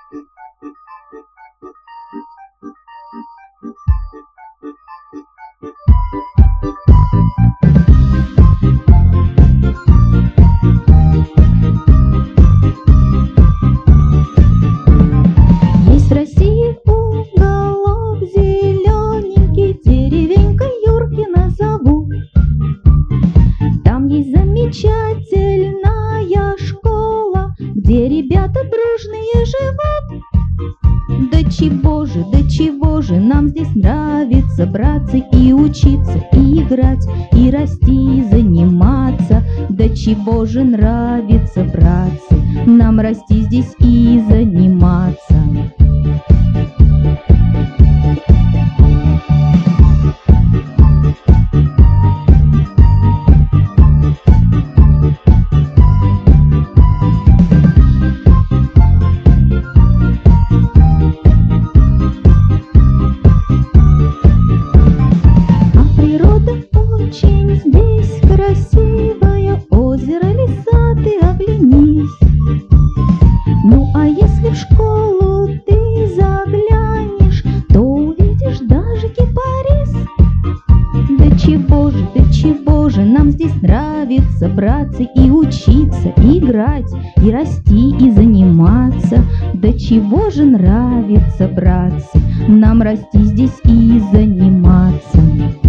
Есть в России уголок зелененький, деревенька Юркина зовут. Там есть замечательная школа, где ребята дружные живут. Да чего же нам здесь нравится, братцы, и учиться, и играть, и расти, и заниматься. Да чего же нравится, братцы, нам расти здесь и заниматься. Очень здесь красивое озеро, леса, ты оглянись. Ну а если в школу ты заглянешь, то увидишь даже кипарис. Да чего же нам здесь нравится, братцы, и учиться, и играть, и расти, и заниматься. Да чего же нравится, братцы, нам расти здесь и заниматься.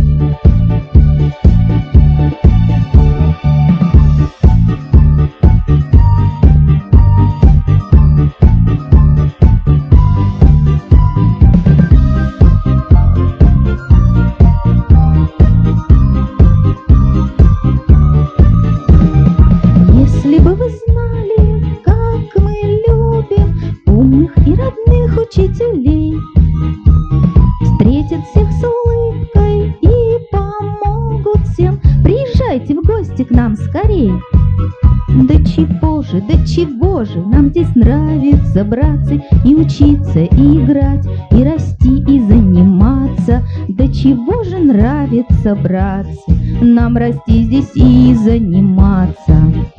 Если бы вы знали, как мы любим умных и родных учителей, встретят всех с улыбкой и помогут всем. Приезжайте в гости к нам скорей. Да чего же нам здесь нравится, братцы, и учиться, и играть, и расти, и заниматься. Да чего же нравится, братцы, нам расти здесь и заниматься.